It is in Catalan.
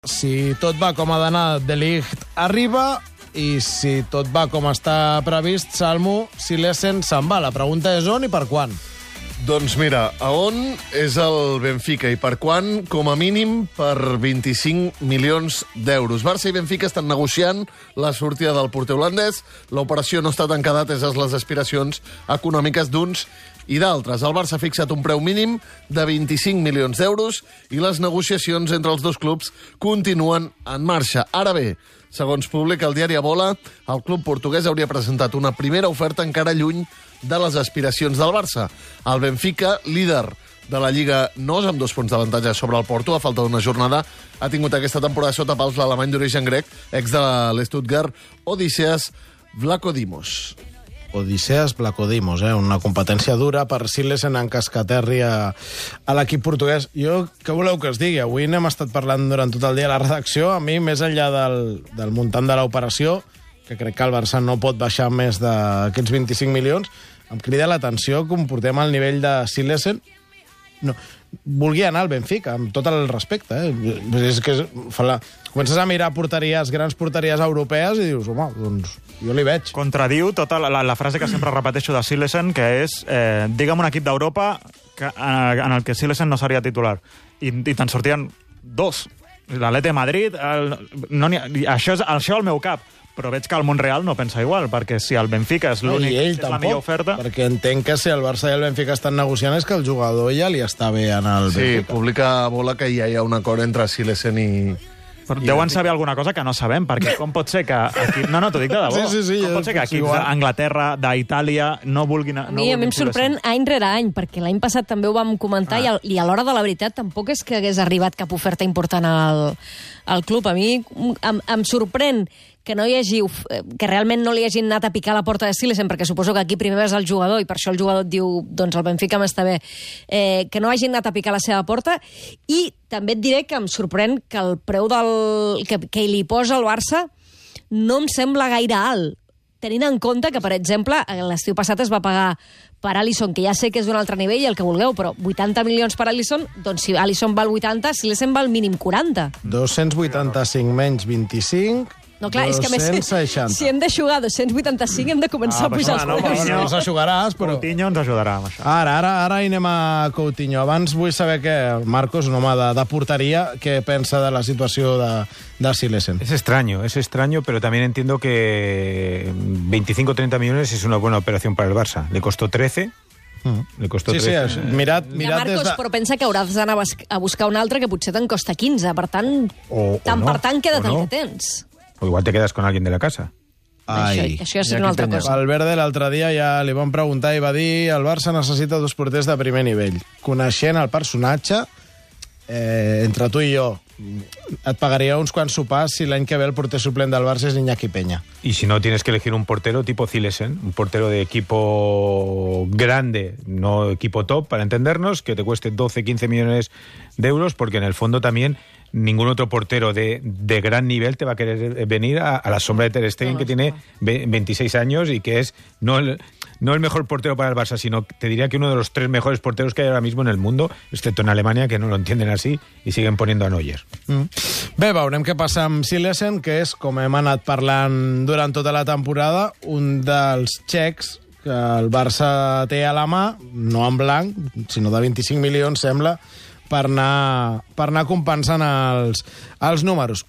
Si tot va com ha d'anar, De Ligt arriba, i si tot va com està previst, Salmo, Silesen se'n va. La pregunta és on i per quan? Doncs mira, a on és el Benfica i per quan? Com a mínim per 25 milions d'euros. Barça i Benfica estan negociant la sortida del porter holandès. L'operació no està tancada ateses les aspiracions econòmiques d'uns i d'altres. El Barça ha fixat un preu mínim de 25 milions d'euros i les negociacions entre els dos clubs continuen en marxa. Ara bé, segons publica el diari Bola, el club portuguès hauria presentat una primera oferta encara lluny de les aspiracions del Barça. El Benfica, líder de la Lliga NOS, amb 2 punts d'avantatge sobre el Porto, a falta d'una jornada, ha tingut aquesta temporada sota pals l'alemany d'origen grec, ex de l'Stuttgart, Odysseas Vlachodimos. Odysseas Vlachodimos, una competència dura per Silesen en cas que aterri a l'equip portuguès. Jo, què voleu que us digui? Avui n'hem estat parlant durant tot el dia a la redacció. A mi, més enllà del muntant de l'operació, que crec que el Barça no pot baixar més d'aquests 25 milions, em crida l'atenció que portem al nivell de Silesen. No, volia anar al Benfica, amb tot el respecte. És que comences a mirar grans porteries europees i dius, home, doncs jo li veig. Contradiu tota la frase que sempre repeteixo de Silesen, que és, digue'm un equip d'Europa en el que Silesen no seria titular. I te'n sortien 2. L'Atlètic de Madrid, això és el meu cap. Però veig que el Montreal no pensa igual, perquè si el Benfica és l'únic, és la millor oferta... Perquè entenc que si el Barça i el Benfica estan negociant és que el jugador ja li està bé en el Benfica. Sí, publica Bola que ja hi ha un acord entre Silesen i... Deuen saber alguna cosa que no sabem, perquè com pot ser que... No, t'ho dic de debò. Sí, com pot ser que equips d'Anglaterra, d'Itàlia, no vulguin... A mi em sorprèn any rere any, perquè l'any passat també ho vam comentar, i a l'hora de la veritat tampoc és que hagués arribat cap oferta important al club. A mi em sorprèn que que realment no li hagin anat a picar a la porta de Silesen, perquè suposo que aquí primer ves el jugador i per això el jugador et diu, doncs el Benfica m'està bé, que no hagin anat a picar a la seva porta. I també et diré que em sorprèn que el preu que li posa el Barça no em sembla gaire alt, tenint en compte que, per exemple, l'estiu passat es va pagar per Alisson, que ja sé que és d'un altre nivell, el que vulgueu, però 80 milions per Alisson, doncs si Alisson val 80, Silesen val mínim 40. 285 menys 25... No, clar, és que més, 260. si hem d'eixugar 285 hem de començar a pujar els preus. No els eixugaràs, però... Coutinho ens ajudarà amb això. Ara hi anem a Coutinho. Abans vull saber què, Marcos, un home de porteria, què pensa de la situació de Silesen. Es extraño, pero también entiendo que 25 o 30 millones es una buena operación para el Barça. Le costó 13... Le costó 13. Sí, mirat Marcos, però pensa que hauràs d'anar a buscar un altre que potser te'n costa 15. Per tant, per tant, queda't el que tens. O igual te quedas con alguien de la casa. Això ja és una altra cosa. Valverde l'altre dia ja li van preguntar i va dir el Barça necessita 2 porters de primer nivell. Coneixent el personatge, entre tu i jo, et pagaria uns quants sopars si l'any que ve el porter suplent del Barça és Iñaki Peña. Y si no, tienes que elegir un portero tipo Silesen, un portero de equipo grande, no equipo top, para entendernos, que te cueste 12, 15 millones de euros, porque en el fondo también ningún otro portero de gran nivel te va a querer venir a la sombra de Ter Stegen, que tiene 26 años y que es no el mejor portero para el Barça, sino te diría que uno de los 3 mejores porteros que hay ahora mismo en el mundo, excepto en Alemania, que no lo entienden así y siguen poniendo a Neuer. Bé, veurem què passa amb Silesen, que és, com hem anat parlant durant tota la temporada, un dels xecs que el Barça té a la mà, no en blanc, sinó de 25 milions, sembla, per anar compensant els números.